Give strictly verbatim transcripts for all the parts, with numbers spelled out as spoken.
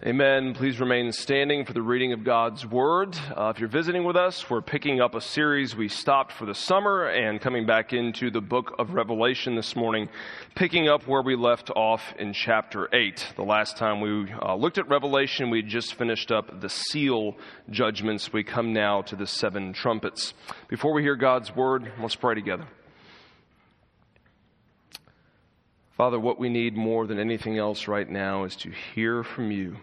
Amen. Please remain standing for the reading of God's Word. Uh, if you're visiting with us, we're picking up a series we stopped for the summer and coming back into the book of Revelation this morning, picking up where we left off in chapter eight. The last time we uh, looked at Revelation, we just finished up the seal judgments. We come now to the seven trumpets. Before we hear God's Word, let's pray together. Father, what we need more than anything else right now is to hear from you.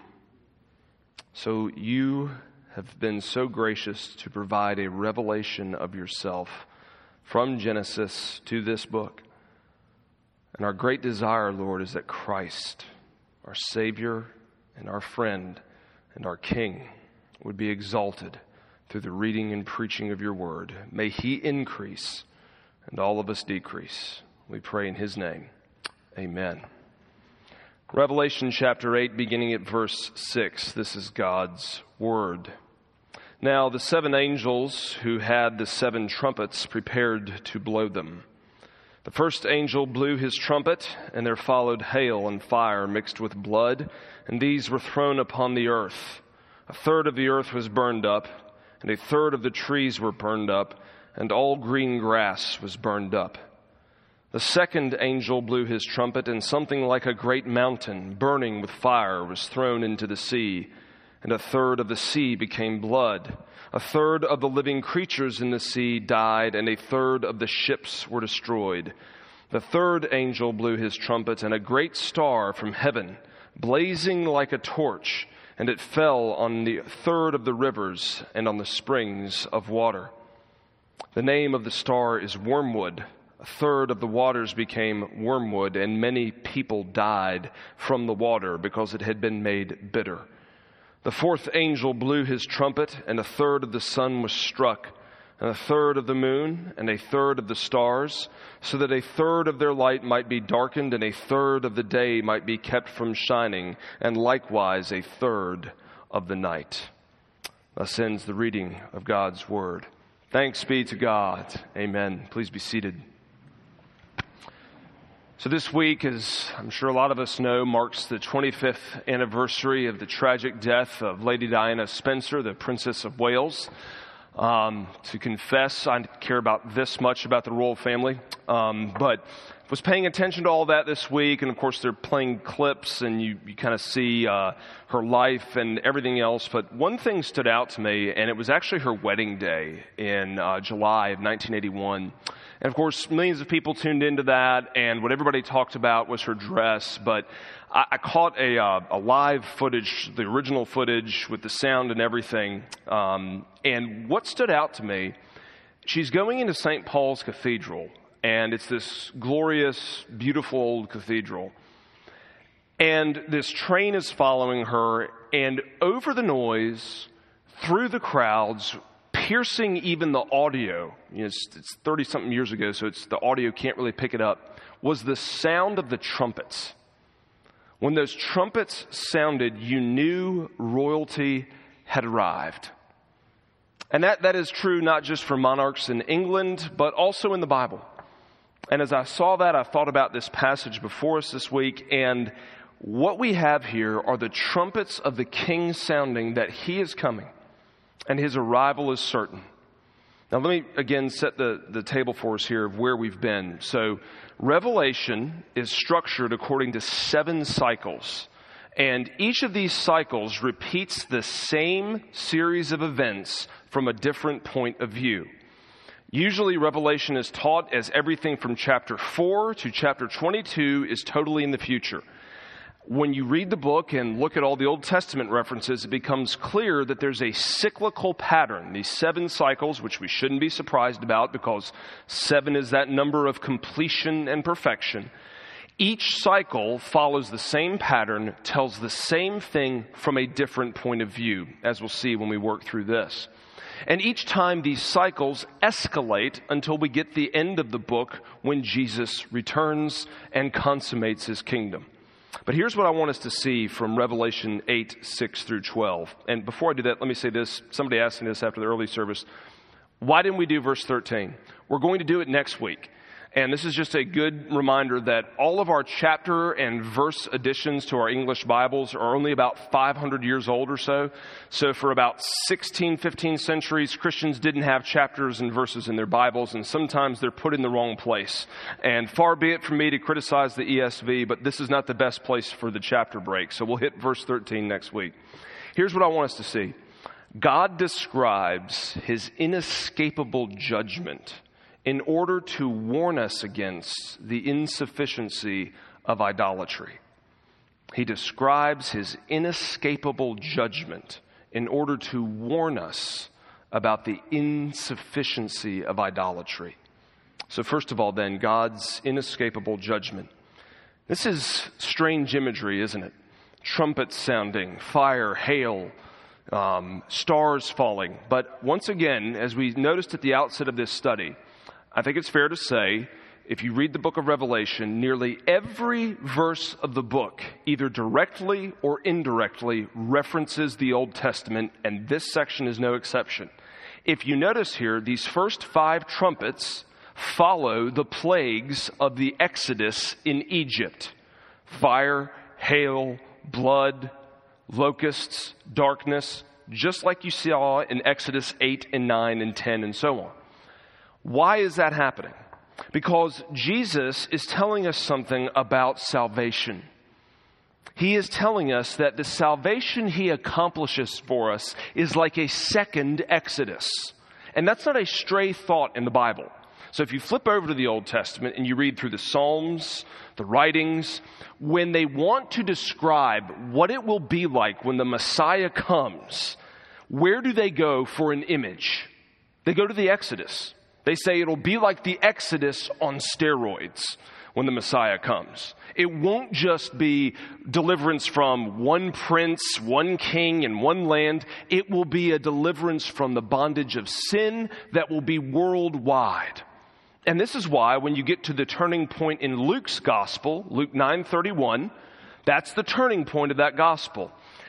So you have been so gracious to provide a revelation of yourself from Genesis to this book. And our great desire, Lord, is that Christ, our Savior and our friend and our King, would be exalted through the reading and preaching of your word. May he increase and all of us decrease. We pray in his name. Amen. Revelation chapter eight, beginning at verse six. This is God's word. Now the seven angels who had the seven trumpets prepared to blow them. The first angel blew his trumpet, and there followed hail and fire mixed with blood, and these were thrown upon the earth. A third of the earth was burned up, and a third of the trees were burned up, and all green grass was burned up. The second angel blew his trumpet, and something like a great mountain, burning with fire, was thrown into the sea. And a third of the sea became blood. A third of the living creatures in the sea died, and a third of the ships were destroyed. The third angel blew his trumpet, and a great star from heaven, blazing like a torch, and it fell on the third of the rivers and on the springs of water. The name of the star is Wormwood. A third of the waters became wormwood, and many people died from the water because it had been made bitter. The fourth angel blew his trumpet, and a third of the sun was struck, and a third of the moon, and a third of the stars, so that a third of their light might be darkened, and a third of the day might be kept from shining, and likewise a third of the night. Thus ends the reading of God's word. Thanks be to God. Amen. Please be seated. So this week, as I'm sure a lot of us know, marks the twenty-fifth anniversary of the tragic death of Lady Diana Spencer, the Princess of Wales. Um, to confess, I care about this much about the royal family, um, but was paying attention to all that this week, and of course they're playing clips, and you, you kind of see uh, her life and everything else. But one thing stood out to me, and it was actually her wedding day in uh, July of nineteen eighty-one. And of course, millions of people tuned into that, and what everybody talked about was her dress. But I, I caught a, uh, a live footage, the original footage with the sound and everything. Um, and what stood out to me, she's going into Saint Paul's Cathedral, and it's this glorious, beautiful old cathedral. And this train is following her, and over the noise, through the crowds, piercing even the audio, you know, it's, it's thirty-something years ago, so it's the audio can't really pick it up, was the sound of the trumpets. When those trumpets sounded, you knew royalty had arrived. And that, that is true not just for monarchs in England, but also in the Bible. And as I saw that, I thought about this passage before us this week, and what we have here are the trumpets of the King sounding that he is coming. And his arrival is certain. Now let me again set the, the table for us here of where we've been. So Revelation is structured according to seven cycles. And each of these cycles repeats the same series of events from a different point of view. Usually Revelation is taught as everything from chapter four to chapter twenty-two is totally in the future. When you read the book and look at all the Old Testament references, it becomes clear that there's a cyclical pattern. These seven cycles, which we shouldn't be surprised about because seven is that number of completion and perfection. Each cycle follows the same pattern, tells the same thing from a different point of view, as we'll see when we work through this. And each time these cycles escalate until we get the end of the book when Jesus returns and consummates his kingdom. But here's what I want us to see from Revelation eight, six through twelve. And before I do that, let me say this. Somebody asked me this after the early service. Why didn't we do verse thirteen? We're going to do it next week. And this is just a good reminder that all of our chapter and verse additions to our English Bibles are only about five hundred years old or so. So for about sixteen, fifteen centuries, Christians didn't have chapters and verses in their Bibles, and sometimes they're put in the wrong place. And far be it from me to criticize the E S V, but this is not the best place for the chapter break. So we'll hit verse thirteen next week. Here's what I want us to see. God describes his inescapable judgment in order to warn us against the insufficiency of idolatry. He describes his inescapable judgment in order to warn us about the insufficiency of idolatry. So first of all, then, God's inescapable judgment. This is strange imagery, isn't it? Trumpets sounding, fire, hail, um, stars falling. But once again, as we noticed at the outset of this study, I think it's fair to say, if you read the book of Revelation, nearly every verse of the book, either directly or indirectly, references the Old Testament, and this section is no exception. If you notice here, these first five trumpets follow the plagues of the Exodus in Egypt. Fire, hail, blood, locusts, darkness, just like you saw in Exodus eight and nine and ten and so on. Why is that happening? Because Jesus is telling us something about salvation. He is telling us that the salvation he accomplishes for us is like a second Exodus. And that's not a stray thought in the Bible. So if you flip over to the Old Testament and you read through the Psalms, the writings, when they want to describe what it will be like when the Messiah comes, where do they go for an image? They go to the Exodus. They say it'll be like the Exodus on steroids when the Messiah comes. It won't just be deliverance from one prince, one king, and one land. It will be a deliverance from the bondage of sin that will be worldwide. And this is why when you get to the turning point in Luke's gospel, Luke nine thirty-one, that's the turning point of that gospel.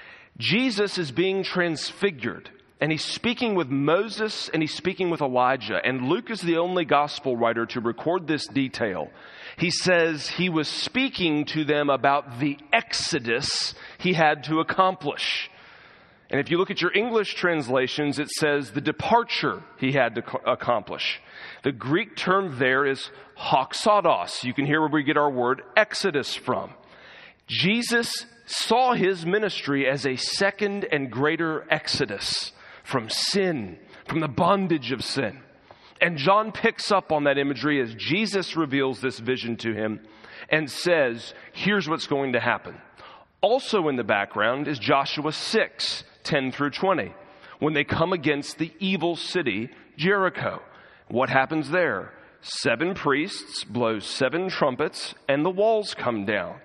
Jesus is being transfigured. And he's speaking with Moses and he's speaking with Elijah. And Luke is the only gospel writer to record this detail. He says he was speaking to them about the exodus he had to accomplish. And if you look at your English translations, it says the departure he had to accomplish. The Greek term there is hoxodos. You can hear where we get our word exodus from. Jesus saw his ministry as a second and greater exodus from sin, from the bondage of sin. And John picks up on that imagery as Jesus reveals this vision to him and says, here's what's going to happen. Also in the background is Joshua six, ten through twenty, when they come against the evil city, Jericho. What happens there? Seven priests blow seven trumpets and the walls come down.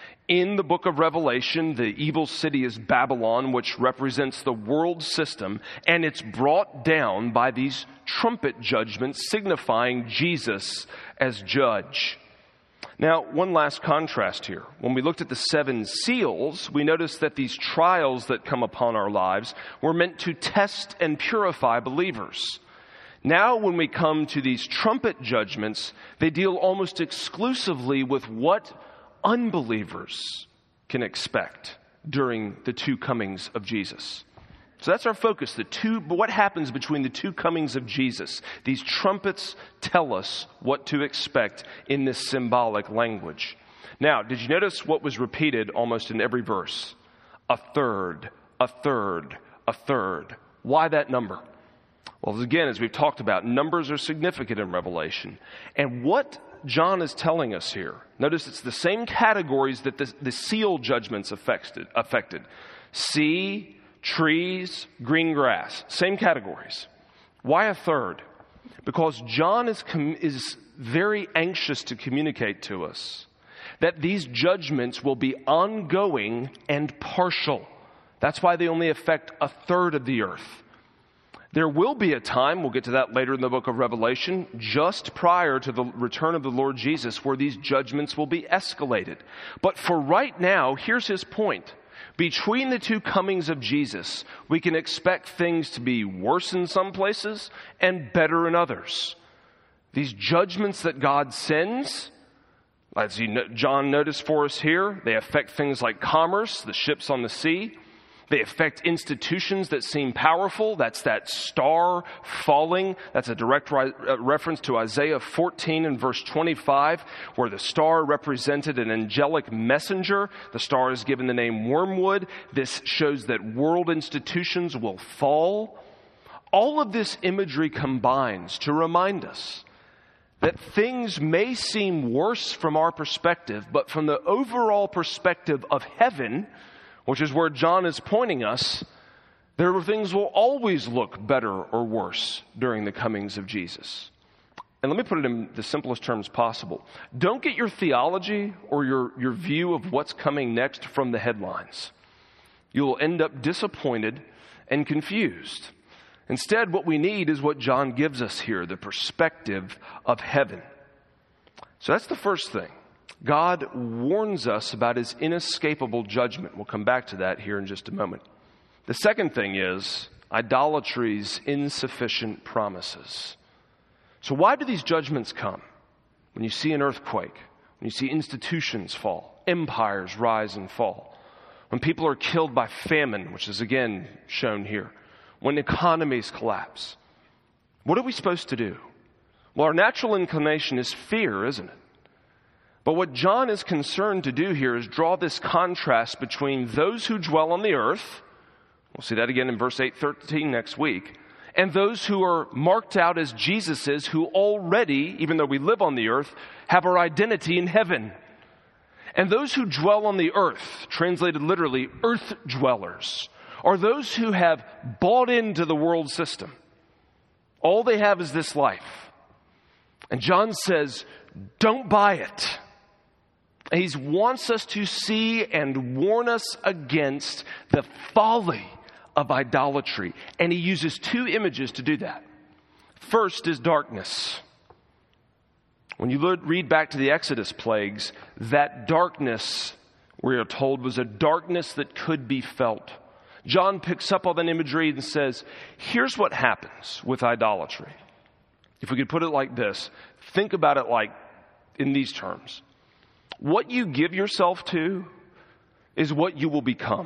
In the book of Revelation, the evil city is Babylon, which represents the world system, and it's brought down by these trumpet judgments signifying Jesus as judge. Now, one last contrast here. When we looked at the seven seals, we noticed that these trials that come upon our lives were meant to test and purify believers. Now, when we come to these trumpet judgments, they deal almost exclusively with what unbelievers can expect during the two comings of Jesus. So that's our focus, the two, what happens between the two comings of Jesus. These trumpets tell us what to expect in this symbolic language. Now, did you notice what was repeated almost in every verse? A third, a third, a third. Why that number? Well, again, as we've talked about, numbers are significant in Revelation. And what John is telling us here, notice it's the same categories that the, the seal judgments affected, affected. Sea, trees, green grass, same categories. Why a third? Because John is, com- is very anxious to communicate to us that these judgments will be ongoing and partial. That's why they only affect a third of the earth. There will be a time, we'll get to that later in the book of Revelation, just prior to the return of the Lord Jesus, where these judgments will be escalated. But for right now, here's his point. Between the two comings of Jesus, we can expect things to be worse in some places and better in others. These judgments that God sends, as you know, John noticed for us here, they affect things like commerce, the ships on the sea. They affect institutions that seem powerful. That's that star falling. That's a direct ri- uh, reference to Isaiah fourteen and verse twenty-five, where the star represented an angelic messenger. The star is given the name wormwood. This shows that world institutions will fall. All of this imagery combines to remind us that things may seem worse from our perspective, but from the overall perspective of heaven, which is where John is pointing us, there are things will always look better or worse during the comings of Jesus. And let me put it in the simplest terms possible. Don't get your theology or your, your view of what's coming next from the headlines. You will end up disappointed and confused. Instead, what we need is what John gives us here, the perspective of heaven. So that's the first thing. God warns us about his inescapable judgment. We'll come back to that here in just a moment. The second thing is idolatry's insufficient promises. So why do these judgments come? When you see an earthquake, when you see institutions fall, empires rise and fall, when people are killed by famine, which is again shown here, when economies collapse, what are we supposed to do? Well, our natural inclination is fear, isn't it? But what John is concerned to do here is draw this contrast between those who dwell on the earth, we'll see that again in verse eight thirteen next week, and those who are marked out as Jesus is, who already, even though we live on the earth, have our identity in heaven. And those who dwell on the earth, translated literally, earth dwellers, are those who have bought into the world system. All they have is this life. And John says, don't buy it. He wants us to see and warn us against the folly of idolatry. And he uses two images to do that. First is darkness. When you read back to the Exodus plagues, that darkness, we are told, was a darkness that could be felt. John picks up all that imagery and says, here's what happens with idolatry. If we could put it like this, think about it like in these terms. What you give yourself to is what you will become.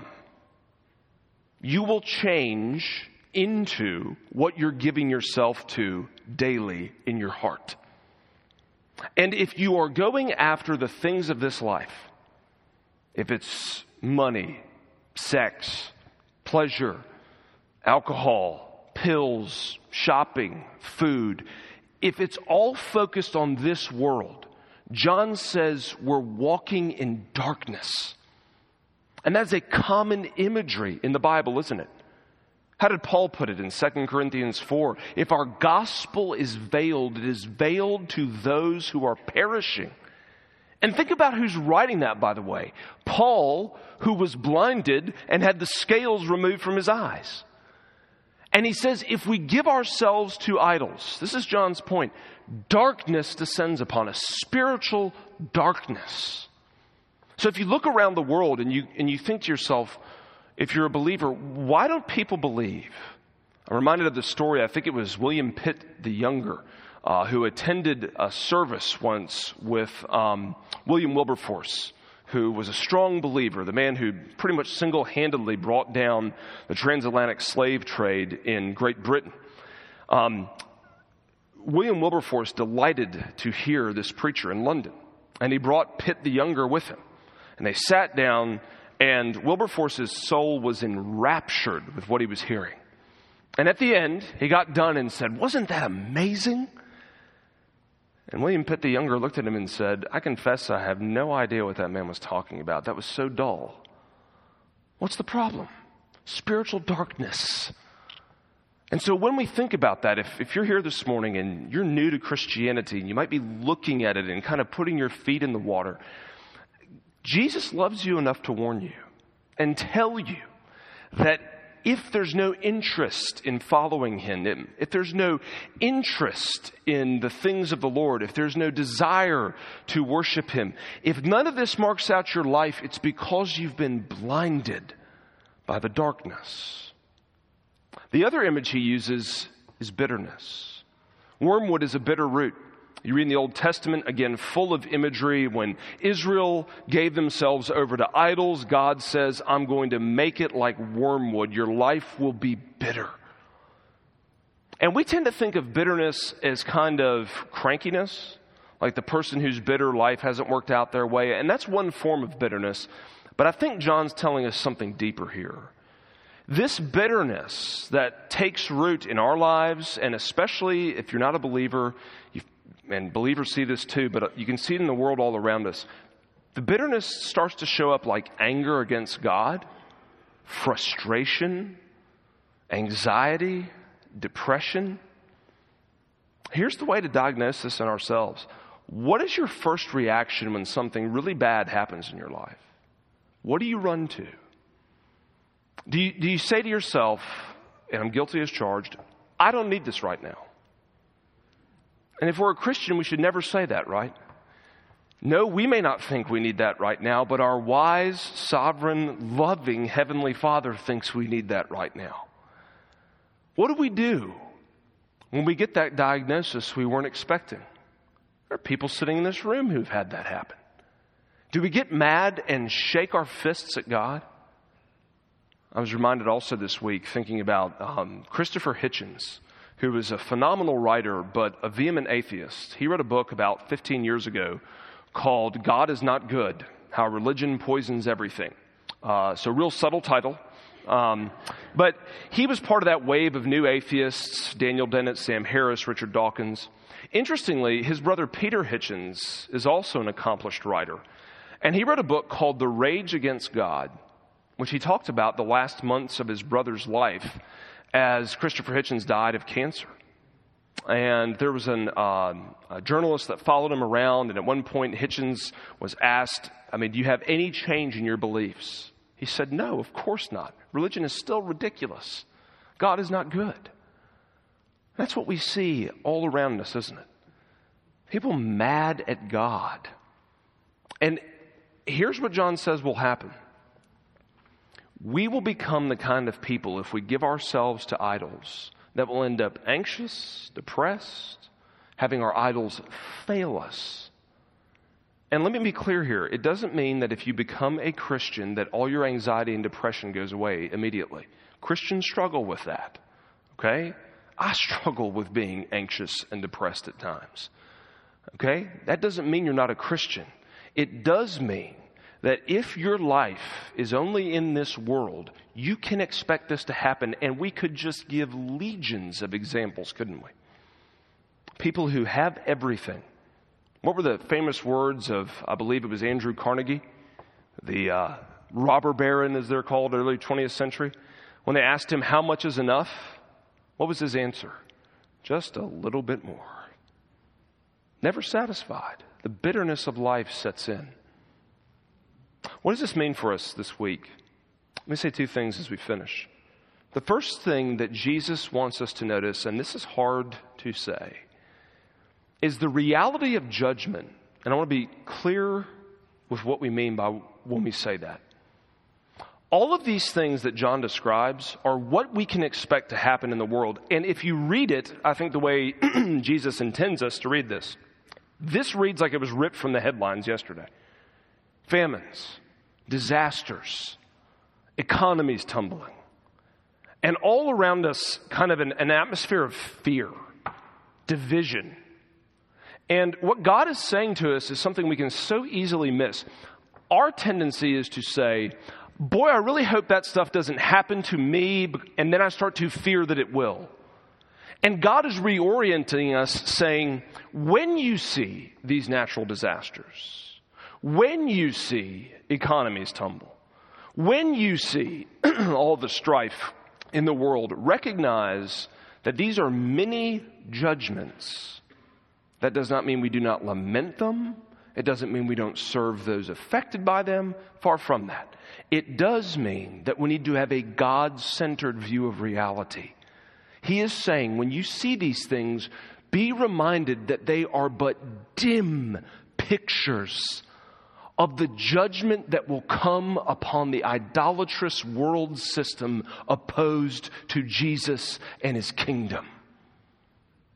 You will change into what you're giving yourself to daily in your heart. And if you are going after the things of this life, if it's money, sex, pleasure, alcohol, pills, shopping, food, if it's all focused on this world, John says we're walking in darkness. And that's a common imagery in the Bible, isn't it? How did Paul put it in Second Corinthians four? If our gospel is veiled, it is veiled to those who are perishing. And think about who's writing that, by the way. Paul, who was blinded and had the scales removed from his eyes. And he says, if we give ourselves to idols, this is John's point, darkness descends upon us, spiritual darkness. So if you look around the world and you and you think to yourself, if you're a believer, why don't people believe? I'm reminded of the story, I think it was William Pitt the Younger, uh, who attended a service once with um, William Wilberforce, who was a strong believer, the man who pretty much single-handedly brought down the transatlantic slave trade in Great Britain. Um, William Wilberforce delighted to hear this preacher in London, and he brought Pitt the Younger with him. And they sat down, and Wilberforce's soul was enraptured with what he was hearing. And at the end, he got done and said, "Wasn't that amazing?" And William Pitt the Younger looked at him and said, "I confess I have no idea what that man was talking about. That was so dull." What's the problem? Spiritual darkness. And so when we think about that, if, if you're here this morning and you're new to Christianity and you might be looking at it and kind of putting your feet in the water, Jesus loves you enough to warn you and tell you that if there's no interest in following him, if there's no interest in the things of the Lord, if there's no desire to worship him, if none of this marks out your life, it's because you've been blinded by the darkness. The other image he uses is bitterness. Wormwood is a bitter root. You read in the Old Testament, again, full of imagery. When Israel gave themselves over to idols, God says, I'm going to make it like wormwood. Your life will be bitter. And we tend to think of bitterness as kind of crankiness, like the person who's bitter, life hasn't worked out their way. And that's one form of bitterness. But I think John's telling us something deeper here. This bitterness that takes root in our lives, and especially if you're not a believer, you, and believers see this too, but you can see it in the world all around us. The bitterness starts to show up like anger against God, frustration, anxiety, depression. Here's the way to diagnose this in ourselves. What is your first reaction when something really bad happens in your life? What do you run to? Do you, do you say to yourself, and I'm guilty as charged, I don't need this right now? And if we're a Christian, we should never say that, right? No, we may not think we need that right now, but our wise, sovereign, loving Heavenly Father thinks we need that right now. What do we do when we get that diagnosis we weren't expecting? There are people sitting in this room who've had that happen. Do we get mad and shake our fists at God? I was reminded also this week thinking about um, Christopher Hitchens, who was a phenomenal writer but a vehement atheist. He wrote a book about fifteen years ago called God Is Not Good, How Religion Poisons Everything. Uh, so real subtle title. Um, but he was part of that wave of new atheists, Daniel Dennett, Sam Harris, Richard Dawkins. Interestingly, his brother Peter Hitchens is also an accomplished writer. And he wrote a book called The Rage Against God, which he talked about the last months of his brother's life as Christopher Hitchens died of cancer. And there was an, uh, a journalist that followed him around, and at one point Hitchens was asked, I mean, do you have any change in your beliefs? He said, no, of course not. Religion is still ridiculous. God is not good. That's what we see all around us, isn't it? People mad at God. And here's what John says will happen. We will become the kind of people, if we give ourselves to idols, that will end up anxious, depressed, having our idols fail us. And let me be clear here. It doesn't mean that if you become a Christian that all your anxiety and depression goes away immediately. Christians struggle with that. Okay? I struggle with being anxious and depressed at times. Okay? That doesn't mean you're not a Christian. It does mean that if your life is only in this world, you can expect this to happen, and we could just give legions of examples, couldn't we? People who have everything. What were the famous words of, I believe it was Andrew Carnegie, the uh, robber baron, as they're called, early twentieth century? When they asked him how much is enough, what was his answer? Just a little bit more. Never satisfied. The bitterness of life sets in. What does this mean for us this week? Let me say two things as we finish. The first thing that Jesus wants us to notice, and this is hard to say, is the reality of judgment. And I want to be clear with what we mean by when we say that. All of these things that John describes are what we can expect to happen in the world. And if you read it, I think the way Jesus intends us to read this, this reads like it was ripped from the headlines yesterday. Famines, disasters, economies tumbling, and all around us kind of an, an atmosphere of fear, division. And what God is saying to us is something we can so easily miss. Our tendency is to say, boy, I really hope that stuff doesn't happen to me, and then I start to fear that it will. And God is reorienting us, saying, when you see these natural disasters, when you see economies tumble, when you see all the strife in the world, recognize that these are many judgments. That does not mean we do not lament them. It doesn't mean we don't serve those affected by them. Far from that. It does mean that we need to have a God-centered view of reality. He is saying, when you see these things, be reminded that they are but dim pictures of the judgment that will come upon the idolatrous world system opposed to Jesus and his kingdom.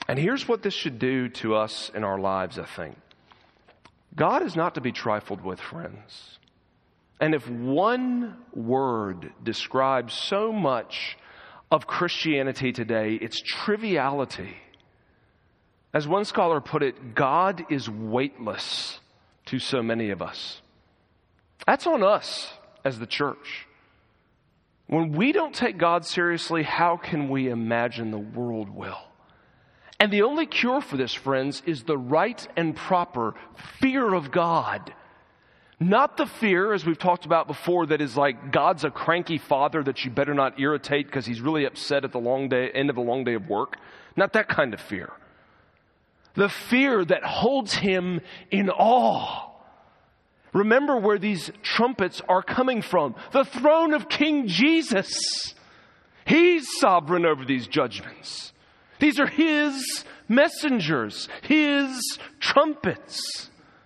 And here's what this should do to us in our lives, I think. God is not to be trifled with, friends. And if one word describes so much of Christianity today, it's triviality. As one scholar put it, God is weightless to so many of us. That's on us as the church. When we don't take God seriously, how can we imagine the world will? And the only cure for this, friends, is the right and proper fear of God. Not the fear, as we've talked about before, that is like God's a cranky father that you better not irritate because he's really upset at the long day, end of a long day of work. Not that kind of fear. The fear that holds him in awe. Remember where these trumpets are coming from. The throne of King Jesus. He's sovereign over these judgments. These are his messengers, his trumpets.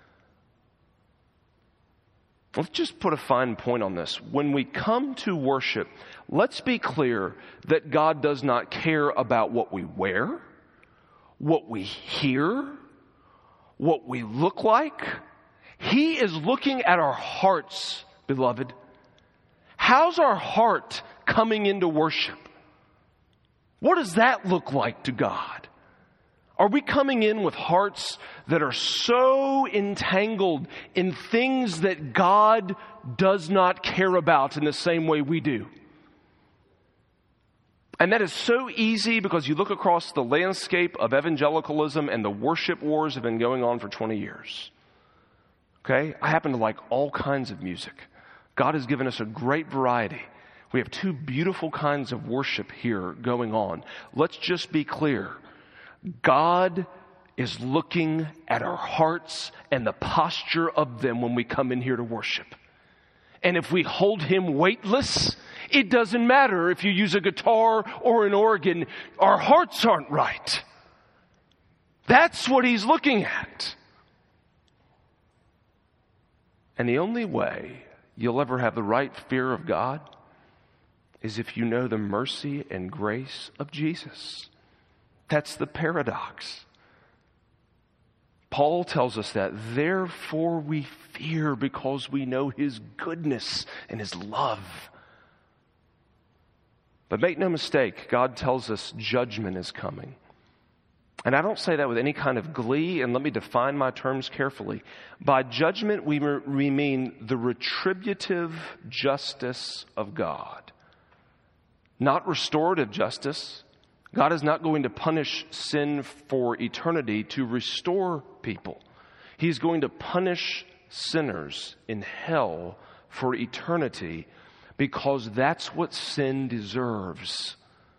Let's just put a fine point on this. When we come to worship, let's be clear that God does not care about what we wear, what we hear, what we look like. He is looking at our hearts, beloved. How's our heart coming into worship? What does that look like to God? Are we coming in with hearts that are so entangled in things that God does not care about in the same way we do? And that is so easy because you look across the landscape of evangelicalism and the worship wars have been going on for twenty years. Okay? I happen to like all kinds of music. God has given us a great variety. We have two beautiful kinds of worship here going on. Let's just be clear. God is looking at our hearts and the posture of them when we come in here to worship. And if we hold him weightless, it doesn't matter if you use a guitar or an organ. Our hearts aren't right. That's what he's looking at. And the only way you'll ever have the right fear of God is if you know the mercy and grace of Jesus. That's the paradox. Paul tells us that, therefore we fear because we know his goodness and his love. But make no mistake, God tells us judgment is coming. And I don't say that with any kind of glee, and let me define my terms carefully. By judgment, we, we mean the retributive justice of God. Not restorative justice. God is not going to punish sin for eternity to restore people. He's going to punish sinners in hell for eternity because that's what sin deserves.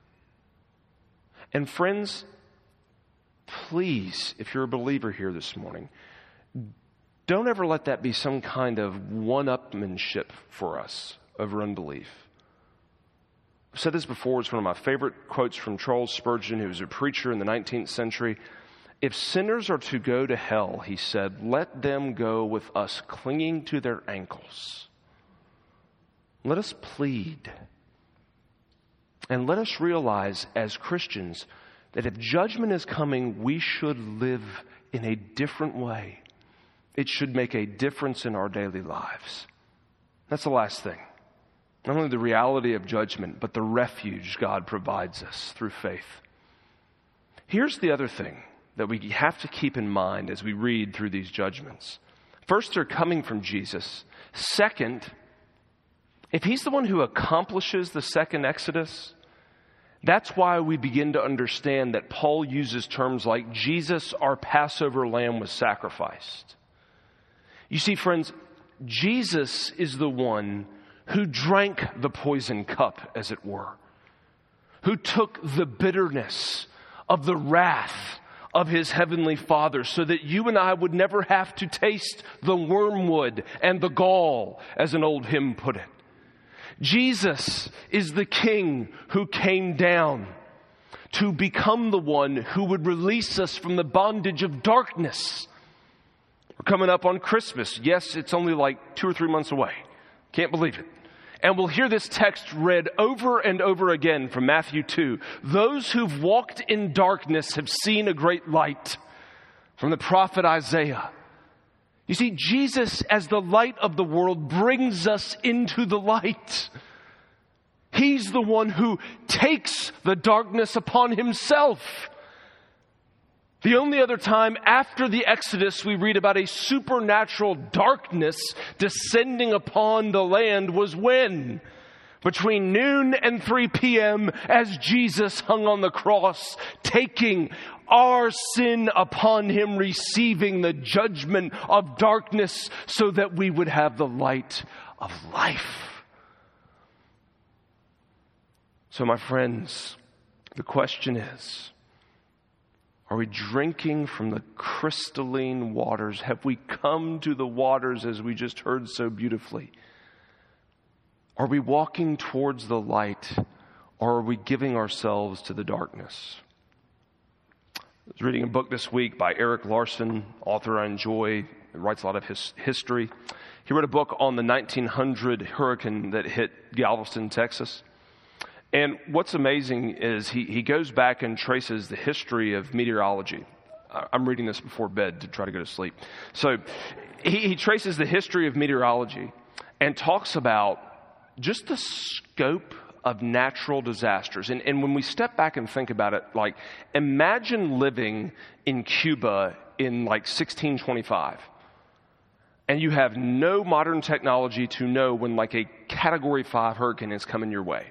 And friends, please, if you're a believer here this morning, don't ever let that be some kind of one-upmanship for us over unbelief. I've said this before, it's one of my favorite quotes from Charles Spurgeon, who was a preacher in the nineteenth century. If sinners are to go to hell, he said, let them go with us clinging to their ankles. Let us plead. And let us realize as Christians that if judgment is coming, we should live in a different way. It should make a difference in our daily lives. That's the last thing. Not only the reality of judgment, but the refuge God provides us through faith. Here's the other thing that we have to keep in mind as we read through these judgments. First, they're coming from Jesus. Second, if he's the one who accomplishes the second Exodus, that's why we begin to understand that Paul uses terms like Jesus, our Passover lamb, was sacrificed. You see, friends, Jesus is the one who drank the poison cup, as it were, who took the bitterness of the wrath of his heavenly Father so that you and I would never have to taste the wormwood and the gall, as an old hymn put it. Jesus is the King who came down to become the one who would release us from the bondage of darkness. We're coming up on Christmas. Yes, it's only like two or three months away. Can't believe it. And we'll hear this text read over and over again from Matthew two. Those who've walked in darkness have seen a great light, from the prophet Isaiah. You see, Jesus, as the light of the world, brings us into the light. He's the one who takes the darkness upon himself. The only other time after the Exodus we read about a supernatural darkness descending upon the land was when? Between noon and three p.m. as Jesus hung on the cross, taking our sin upon him, receiving the judgment of darkness so that we would have the light of life. So my friends, the question is, are we drinking from the crystalline waters? Have we come to the waters as we just heard so beautifully? Are we walking towards the light, or are we giving ourselves to the darkness? I was reading a book this week by Eric Larson, author I enjoy, writes a lot of his history. He wrote a book on the nineteen hundred hurricane that hit Galveston, Texas. And what's amazing is he, he goes back and traces the history of meteorology. I'm reading this before bed to try to go to sleep. So he, he traces the history of meteorology and talks about just the scope of natural disasters. And, and when we step back and think about it, like, imagine living in Cuba in like sixteen twenty-five. And you have no modern technology to know when like a category five hurricane is coming your way.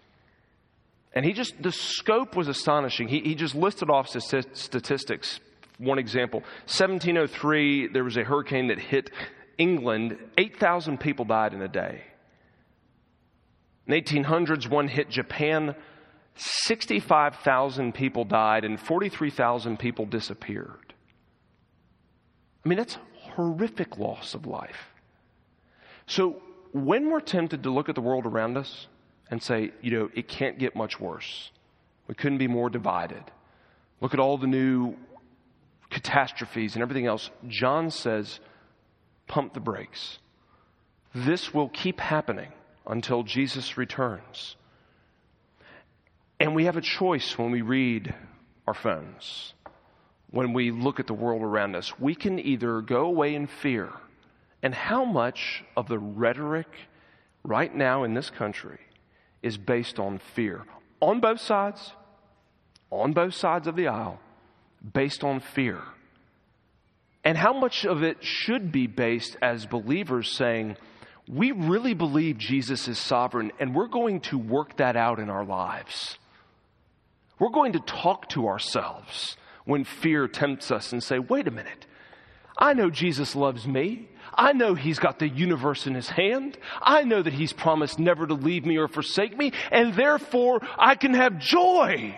And he just, the scope was astonishing. He, he just listed off statistics. One example, seventeen oh three, there was a hurricane that hit England. eight thousand people died in a day. In the eighteen hundreds, one hit Japan. sixty-five thousand people died and forty-three thousand people disappeared. I mean, that's horrific loss of life. So when we're tempted to look at the world around us and say, you know, it can't get much worse. We couldn't be more divided. Look at all the new catastrophes and everything else. John says, pump the brakes. This will keep happening until Jesus returns. And we have a choice when we read our phones, when we look at the world around us. We can either go away in fear. And how much of the rhetoric right now in this country is based on fear? On both sides, on both sides of the aisle, based on fear. And how much of it should be based as believers saying, we really believe Jesus is sovereign and we're going to work that out in our lives. We're going to talk to ourselves when fear tempts us and say, wait a minute, I know Jesus loves me. I know he's got the universe in his hand. I know that he's promised never to leave me or forsake me, and therefore I can have joy.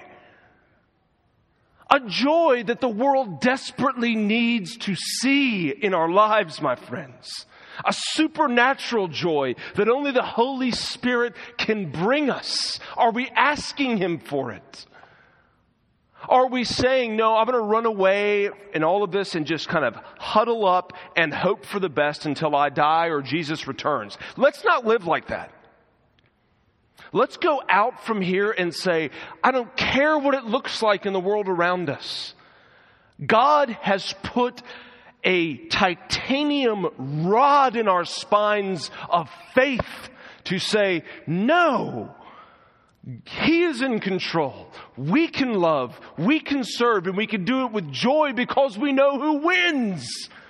A joy that the world desperately needs to see in our lives, my friends. A supernatural joy that only the Holy Spirit can bring us. Are we asking him for it? Are we saying, no, I'm going to run away in all of this and just kind of huddle up and hope for the best until I die or Jesus returns? Let's not live like that. Let's go out from here and say, I don't care what it looks like in the world around us. God has put a titanium rod in our spines of faith to say, no, he is in control. We can love, we can serve, and we can do it with joy because we know who wins.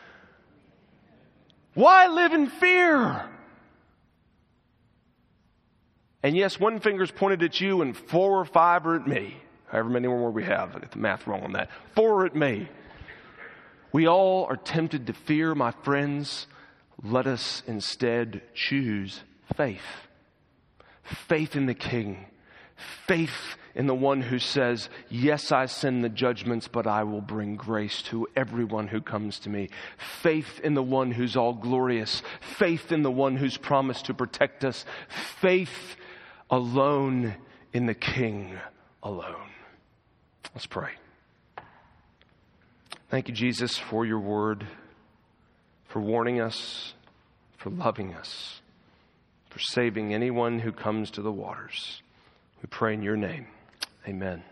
Why live in fear? And yes, one finger's pointed at you and four or five are at me. However many more we have. I get the math wrong on that. Four are at me. We all are tempted to fear, my friends. Let us instead choose faith. Faith in the King. Faith in the one who says, yes, I send the judgments, but I will bring grace to everyone who comes to me. Faith in the one who's all glorious. Faith in the one who's promised to protect us. Faith alone in the King alone. Let's pray. Thank you, Jesus, for your word, for warning us, for loving us, for saving anyone who comes to the waters. We pray in your name. Amen.